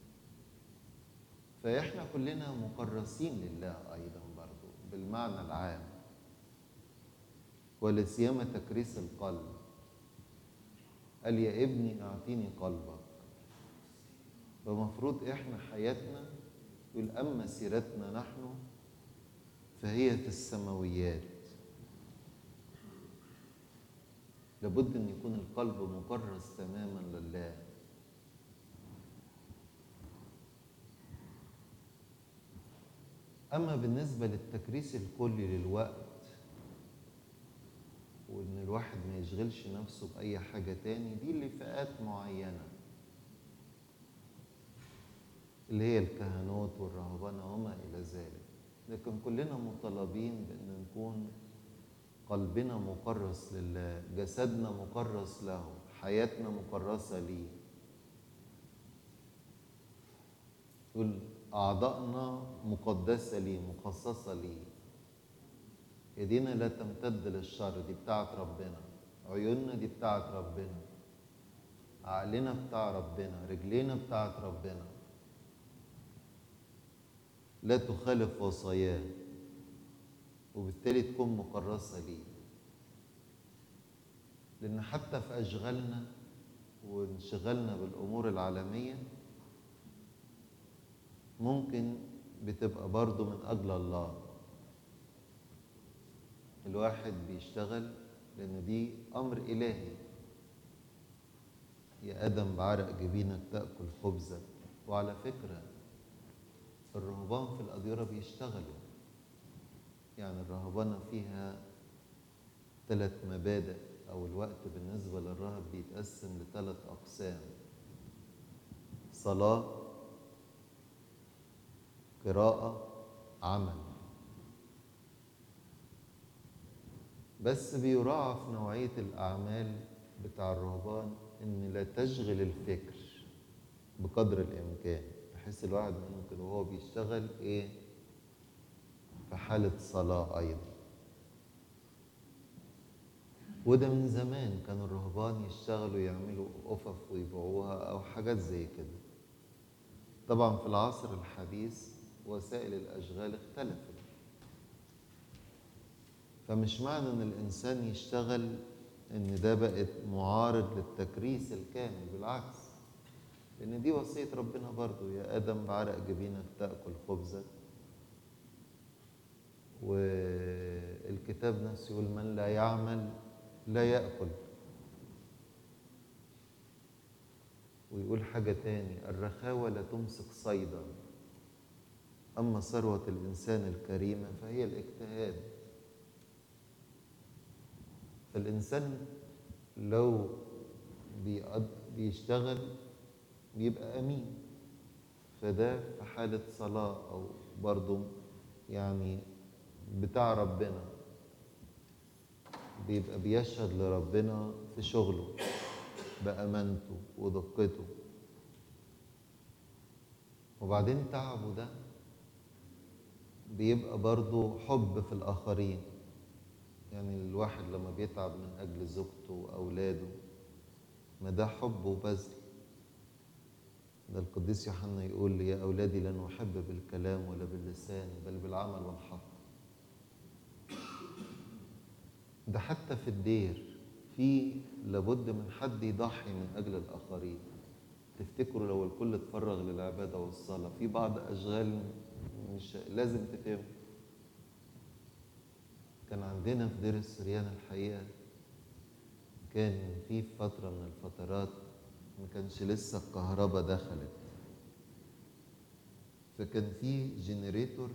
[SPEAKER 1] فإحنا كلنا مكرسين لله أيضا برضو بالمعنى العام، ولسيما تكريس القلب. قال يا ابني اعطيني قلبك. فمفروض احنا حياتنا يقول اما سيرتنا نحن فهي في السماويات. لابد ان يكون القلب مكرس تماما لله. اما بالنسبه للتكريس الكلي للوقت، وان الواحد ما يشغلش نفسه باي حاجه تاني، دي لفئات معينه اللي هي الكهنوت والرهبنه وما الى ذلك. لكن كلنا مطالبين بان نكون قلبنا مكرس لله، جسدنا مكرس له، حياتنا مكرسه ليه. يقول اعضائنا مقدسه ليه، مخصصه ليه. ايدينا لا تمتد للشر، دي بتاعت ربنا. عيوننا دي بتاعت ربنا. عقلنا بتاع ربنا. رجلينا بتاعت ربنا. لا تخالف وصاياه، وبالتالي تكون مكرسة ليه. لأن حتى في أشغالنا وانشغالنا بالأمور العالمية ممكن بتبقى برضو من أجل الله. الواحد بيشتغل لأن دي أمر إلهي. يا آدم بعرق جبينك تأكل خبزك. وعلى فكرة الرهبان في الأديرة بيشتغلوا. يعني الرهبانة فيها ثلاث مبادئ، أو الوقت بالنسبة للراهب بيتقسم لثلاث أقسام: صلاة، قراءة، عمل. بس بيراعى في نوعية الأعمال بتاع الرهبان إن لا تشغل الفكر بقدر الإمكان، بحيث الواحد ممكن وهو بيشتغل إيه في حالة صلاة أيضا. وده من زمان كان الرهبان يشتغلوا يعملوا قفف ويبيعوها أو حاجات زي كده. طبعا في العصر الحديث وسائل الأشغال اختلفت، فمش معنى ان الانسان يشتغل ان ده بقت معارض للتكريس الكامل. بالعكس، لان دي وصية ربنا برضو: يا ادم بعرق جبينك تأكل خبزك. والكتاب نفسه يقول من لا يعمل لا يأكل. ويقول حاجة تاني: الرخاوة لا تمسك صيدا، اما ثروة الانسان الكريمة فهي الاجتهاد. فالإنسان لو بيشتغل بيبقى أمين، فده في حالة صلاة أو برضو يعني بتاع ربنا، بيبقى بيشهد لربنا في شغله بأمانته ودقته. وبعدين تعبه ده بيبقى برضو حب في الآخرين. يعني الواحد لما بيتعب من أجل زوجته وأولاده ما ده حب وبذل. ده القديس يوحنا يقول لي: يا أولادي لن أحب بالكلام ولا باللسان بل بالعمل والحق. ده حتى في الدير في لابد من حد يضحي من أجل الآخرين. تفتكروا لو الكل اتفرغ للعبادة والصلاة في بعض أشغال مش لازم تتم. كان عندنا في دير السريان الحقيقة كان في فترة من الفترات ما كانش لسه الكهرباء دخلت، فكان في جنريتور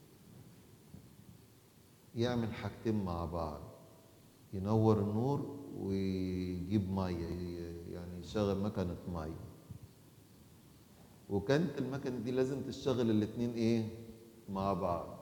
[SPEAKER 1] يعمل حاجتين مع بعض: ينور النور ويجيب مية، يعني يشغل مكنة مية. وكانت المكنة دي لازم تشتغل الاتنين ايه مع بعض.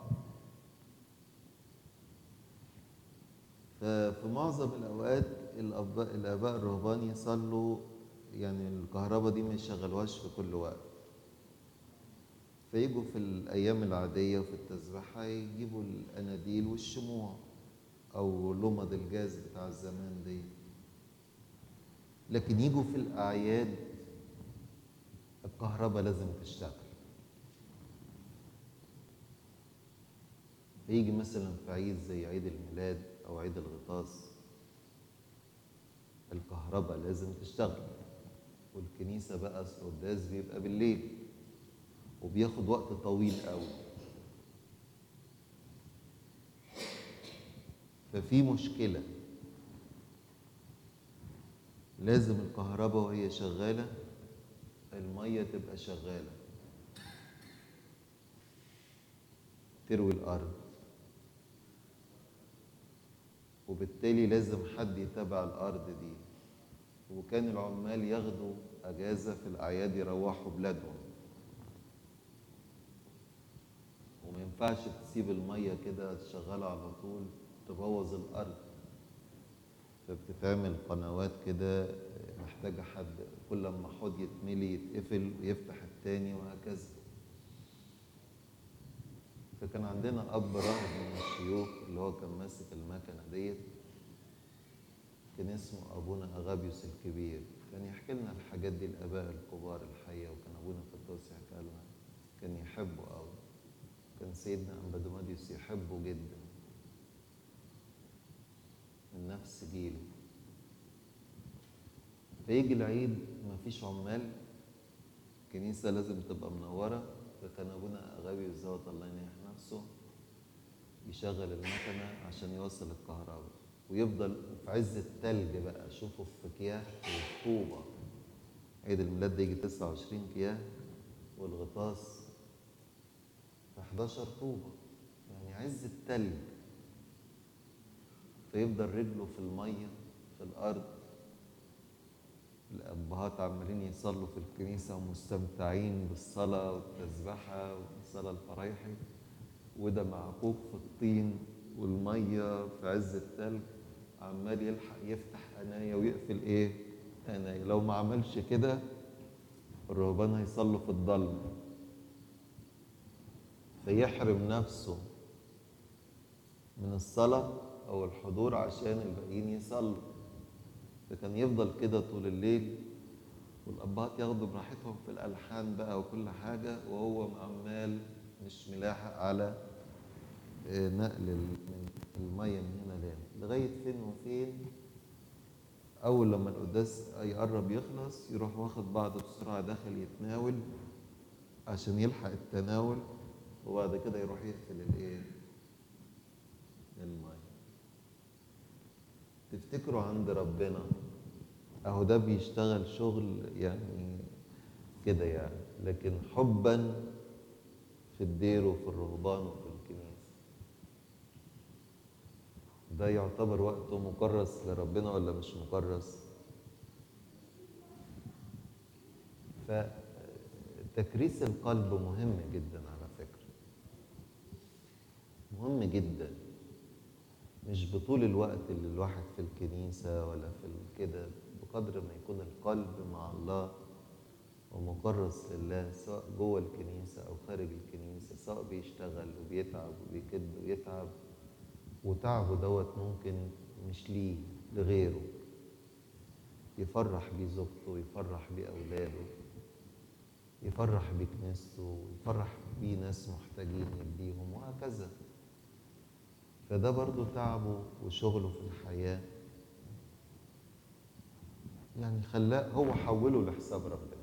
[SPEAKER 1] ففي معظم الأوقات الآباء الآباء الرهبان يصلوا يعني الكهرباء دي ما يشغلوهاش في كل وقت، فيجوا في الأيام العادية وفي التسبيحة يجيبوا الأناديل والشموع أو لمض الجاز بتاع الزمان دي. لكن يجوا في الأعياد الكهرباء لازم تشتغل. فيجي مثلا في عيد زي عيد الميلاد أو عيد الغطاس الكهرباء لازم تشتغل، والكنيسة بقى القداس بيبقى بالليل وبياخد وقت طويل قوي. ففي مشكلة، لازم الكهرباء وهي شغالة المية تبقى شغالة تروي الأرض، وبالتالي لازم حد يتابع الأرض دي. وكان العمال ياخدوا أجازة في الأعياد يروحوا بلادهم، وما ينفعش تسيب المية كده شغالة على طول تبوظ الأرض. فبتتعمل قنوات كده محتاجة حد كل ما حوض يتملي يتقفل ويفتح التاني وهكذا. فكان عندنا أب راهب من الشيوخ اللي هو كان ماسك المكنة ديت، كان اسمه أبونا أغابيوس الكبير. كان يحكي لنا الحاجات دي الآباء الكبار الحقيقة، وكان أبونا قدوس يحكي لنا، كان يحبه أوي. كان سيدنا أمبادوماديوس يحبه جدا من نفس جيله. فيجي العيد مفيش عمال، الكنيسة لازم تبقى منورة، فكان أبونا أغابيوس دوت الله ينيح نفسه يشغل المكنة عشان يوصل الكهرباء، ويفضل في عز التلج بقى. شوفوا في أكياس وفي طوبة. عيد الميلاد ده يجي تسعة وعشرين كياس والغطاس في حداشر طوبة، يعني عز التلج. فيفضل رجله في المية في الأرض. الأبهات عمالين يصلوا في الكنيسة ومستمتعين بالصلاة والتسبحة والصلاة الفرايحي، وده معكوك في الطين والمية في عز التلج، عمال يلحق يفتح قناية ويقفل ايه قناية. لو ما عملش كده الرهبان هيصلوا في الضلمة، فيحرم نفسه من الصلاة أو الحضور عشان الباقيين يصلوا. فكان يفضل كده طول الليل، والأبهات ياخدوا براحتهم في الألحان بقى وكل حاجة، وهو عمال مش ملاحق على نقل المية من هنا لهنا لغاية فين وفين. أول لما القداس يقرب يخلص يروح واخد بعضه بسرعة داخل يتناول عشان يلحق التناول، وبعد كده يروح يقفل الايه المية. تفتكروا عند ربنا اهو ده بيشتغل شغل يعني كده يعني، لكن حبا في الدير وفي الرهبان وفي الكنيسة ده يعتبر وقته مكرس لربنا ولا مش مكرس؟ فتكريس القلب مهم جدا على فكرة، مهم جدا. مش بطول الوقت اللي الواحد في الكنيسة ولا في كده، بقدر ما يكون القلب مع الله ومكرس لله، سواء جوه الكنيسة أو خارج الكنيسة، سواء بيشتغل وبيتعب وبيكد ويتعب، وتعبه دوت ممكن مش ليه لغيره، يفرح بيه زوجته، يفرح بيه أولاده، يفرح بكنيسته، يفرح بيه ناس محتاجين يديهم وهكذا. فده برضو تعبه وشغله في الحياة يعني خلاه هو حوله لحساب ربنا.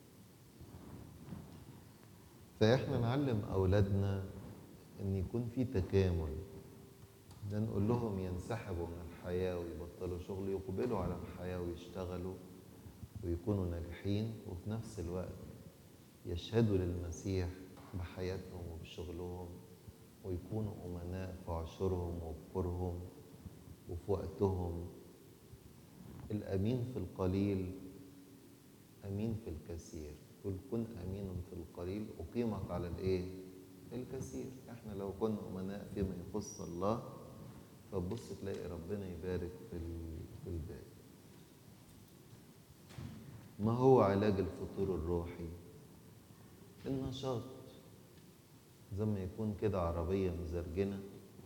[SPEAKER 1] فإحنا نعلم أولادنا إن يكون في تكامل، ده نقول لهم ينسحبوا من الحياة ويبطلوا شغل، يقبلوا على الحياة ويشتغلوا ويكونوا ناجحين، وفي نفس الوقت يشهدوا للمسيح بحياتهم وبشغلهم، ويكونوا أمناء في عشورهم وبكورهم وفي وقتهم. الأمين في القليل أمين في الكثير. يقول كن أمينا في القليل أقيمك على الإيه؟ الكثير. إحنا لو كنا أمناء فيما يخص الله فبص تلاقي ربنا يبارك في في الباقي. ما هو علاج الفتور الروحي؟ النشاط. زي ما يكون كده عربية مزرجنة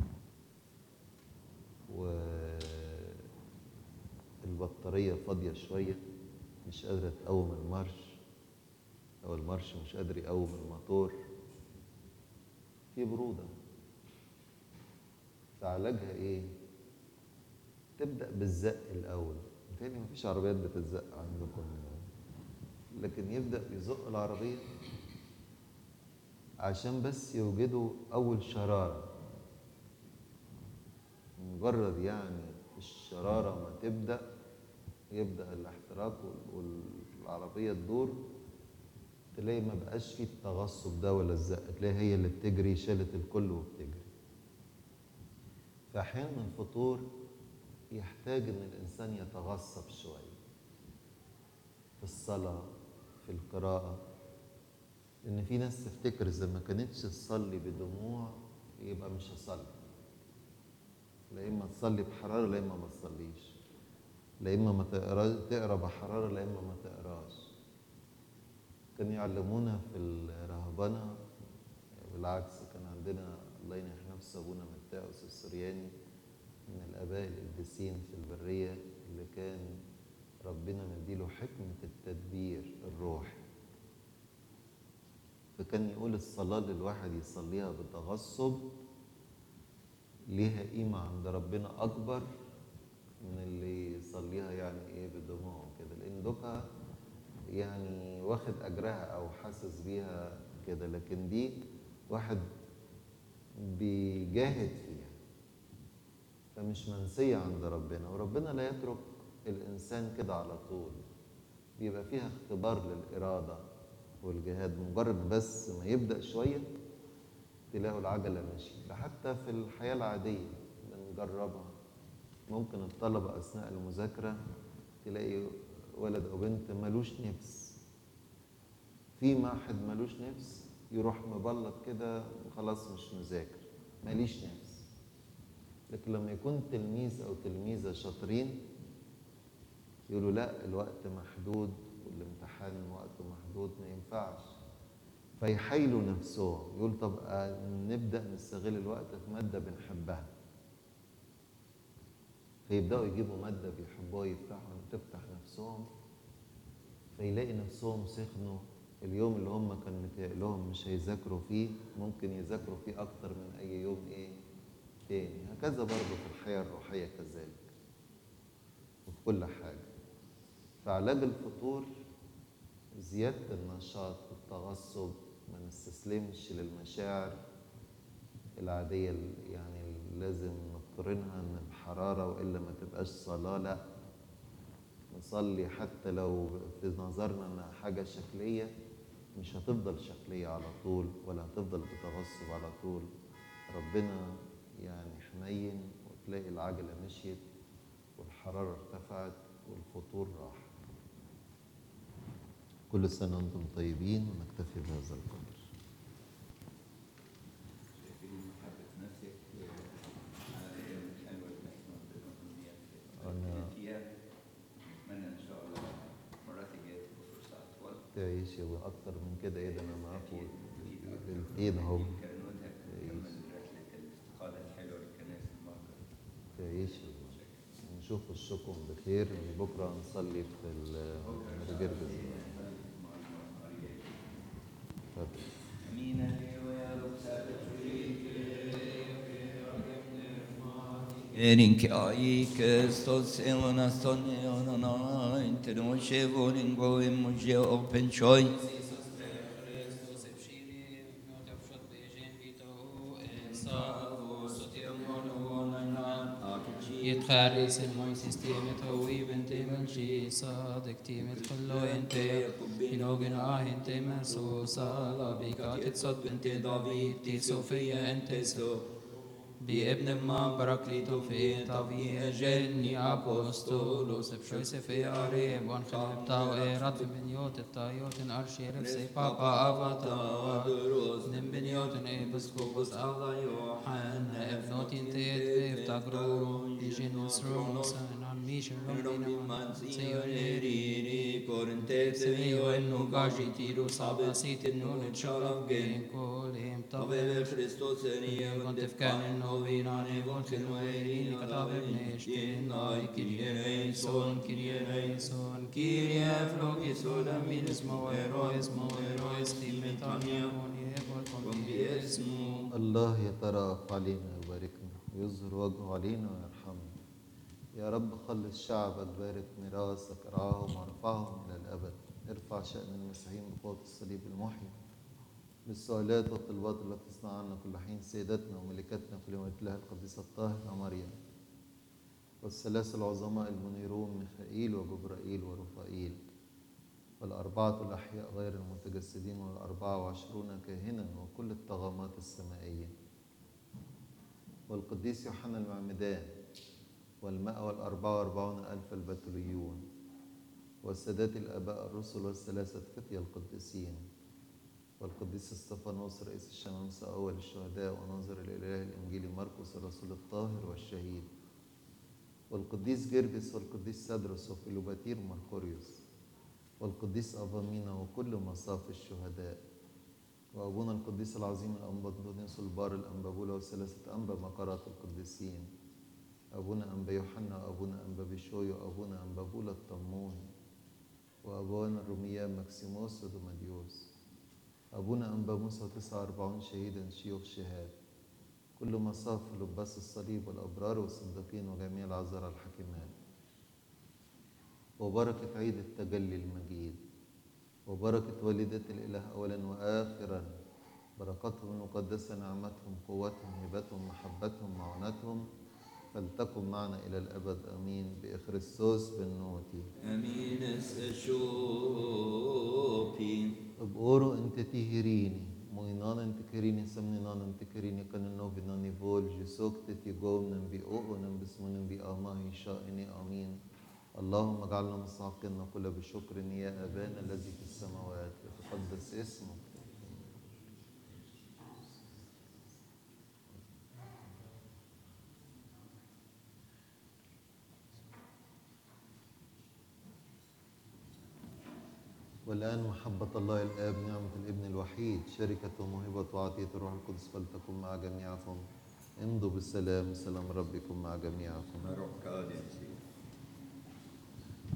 [SPEAKER 1] والبطارية فاضية شوية، مش قادرة تقوم المارش، أو المارش مش قادر يقوم الموتور، في برودة. فعلاجها إيه؟ تبدأ بالزق الأول. متهيألي مفيش عربيات بتتزق عندكم، لكن يبدأ يزق العربية عشان بس يوجدوا أول شرارة. مجرد يعني الشرارة ما تبدأ يبدأ الاحتراق والعربية تدور، تلاقي ما بقاش فيه التغصب ده ولا الزق، تلاقي هي اللي بتجري، شالت الكل وبتجري. فأحيانا الفطور يحتاج إن الإنسان يتغصب شوية في الصلاة، في القراءة. لأن في ناس تفتكر إذا ما كانتش تصلي بدموع يبقى مش هصلي. لا إما تصلي بحرارة لا إما ما تصليش، لا إما ما تقرا بحرارة لا إما ما تقراش. كانوا يعلمونا في الرهبنة بالعكس. كان عندنا الله ينيح نفسه أبونا متاوس السرياني من الآباء القديسين في البرية، اللي كان ربنا مديله حكمة التدبير الروحي. فكان يقول الصلاة اللي الواحد يصليها بتغصب ليها قيمة عند ربنا أكبر من اللي يصليها يعني إيه بدموعه كده، لأن دوكا يعني واخد أجرها أو حاسس بيها كده، لكن دي واحد بيجاهد فيها فمش منسية عند ربنا. وربنا لا يترك الإنسان كده على طول، بيبقى فيها اختبار للإرادة والجهاد. مجرد بس ما يبدأ شوية تلاقوا العجلة ماشية. حتى في الحياة العادية بنجربها. ممكن الطلبة أثناء المذاكرة تلاقي ولد أو بنت ملوش نفس، في واحد ملوش نفس يروح مبلط كده خلاص مش مذاكر، ماليش نفس. لكن لما يكون تلميذ أو تلميذة شاطرين يقولوا لا الوقت محدود والامتحان وقته محدود ما ينفعش، فيحايلوا نفسهم. يقول طب نبدأ نستغل الوقت في مادة بنحبها، فيبدأوا يجيبوا مادة بيحبوها يفتحوا تفتح نفسهم، فيلاقي نفسهم سخنوا. اليوم اللي هم كان متهيأ لهم مش هيذاكروا فيه ممكن يذاكروا فيه أكتر من أي يوم إيه تاني. هكذا برضه في الحياة الروحية كذلك وفي كل حاجة. فعلاج الفطور زيادة النشاط والتغصب، ما نستسلمش للمشاعر العادية يعني لازم نقترنها من الحرارة وإلا ما تبقاش صلاة. لا، نصلي حتى لو في نظرنا انها حاجة شكلية، مش هتفضل شكلية على طول ولا هتفضل بتغصب على طول. ربنا يعني حنين وتلاقي العجلة مشيت والحرارة ارتفعت والفطور راح. كل سنة وانتم طيبين ونكتفي بهذا القدر. أنا تعيش يبقى أكتر من كده. إيه ده أنا معاكم الإيد أهو. تعيش نشوف وشكم بخير. بكرة نصلي في المرجرجس.
[SPEAKER 2] Erinki Kristus Elonason Eonana Internoshe Volingo Emoji Open Choy
[SPEAKER 3] يتخارس الموي سيستيمة هوي بنتي منشي صادق تيمة خلو انتي بنوغن اه انتي منسو صالة بيكات تصد بنتي ضبيب تي صوفيا انتي سو بابن ما براكليتو في طبي اجلني ابوستولوس بشويس في اريب وانخلب تاو ايرات في بنيوت التايوت ارشيرف سي بابا افاتا نم بنيوت ابسكوبوس الله يوحنا ابنوتين تيت فيف تاغرو يجن سرون سان ميشن رومبينا سيونيري كورنتيب سميو انو غاجي تيرو صابا سيت النون تشرف جين كولهم طبيب خريستوس ريه كنت في كان النوبينا نيفون خلوين كتاب بنشتين ناي كيريسون كيريسون كيريا فلوكي سودا مين اسمه ويرو اسمه ويرو استيمتانيا كوني كون باسمه
[SPEAKER 1] الله يترأف علينا ويباركنا ويظهر وجهه علينا ويرحمنا. يا رب خلص شعبك، بارك ميراثك، ارعاهم وارفعهم إلى الأبد. ارفع شأن المسيحيين بقوة الصليب المحيي بالسؤالات والطلبات التي تصنع عنا كل حين سيدتنا وملكتنا في اليوم لها القديسة الطاهرة مريم، والثلاث العظماء المنيرون ميخائيل وجبرائيل ورفائيل، والأربعة الأحياء غير المتجسدين، والأربعة وعشرون كاهنا، وكل الطغمات السمائية، والقديس يوحنا المعمدان، والمائة والأربعة وأربعون ألف البتوليون، والسادات الآباء الرسل والثلاثة فتية القديسين، والقديس استفانوس رئيس الشمامسة أول الشهداء وناظر الإله الإنجيلي مرقس الرسول الطاهر والشهيد، والقديس جرجس والقديس سادروس وفيلوباتير مرقوريوس، والقديس أفامينا وكل مصاف الشهداء، وأبونا القديس العظيم الأنبا أنطونيوس البار الأنبابولة وثلاثة أنبا مقرات القديسين، أبونا أنبا يوحنا وأبونا أنبا بشوي وأبونا أنبا بولا الطمون، وأبونا الروميان مكسيموس ودوماديوس، أبونا أنبا موسى وتسعة وأربعون شهيدا شيوخ شهاد، كل مصاف لباس الصليب والأبرار والصديقين وجميع العذراء الحكيمات، وبركة عيد التجلي المجيد، وبركة والدة الإله أولا وآخرا، بركاتهم المقدسة، نعمتهم، قوتهم، هبتهم، محبتهم، معونتهم، فلتكن معنا إلى الأبد آمين. بإخريستوس بالنوتي
[SPEAKER 2] امين اسشوبي
[SPEAKER 1] بأورو أنت تهيريني موينان أنت كريني سمنان أنت كريني كننو بناني فول جسوك تتيقوم ننبي أوء ننبسم ننبي آماه شائني آمين. اللهم اجعلنا مستحقين نقول بشكر يا أبانا الذي في السماوات يتقدس اسمك. والآن محبة الله الآب، نعمة الابن الوحيد، شركة وموهبة وعطية الروح القدس فلتكن مع جميعكم. امضوا بالسلام، سلام ربكم مع جميعكم.
[SPEAKER 2] روح قادم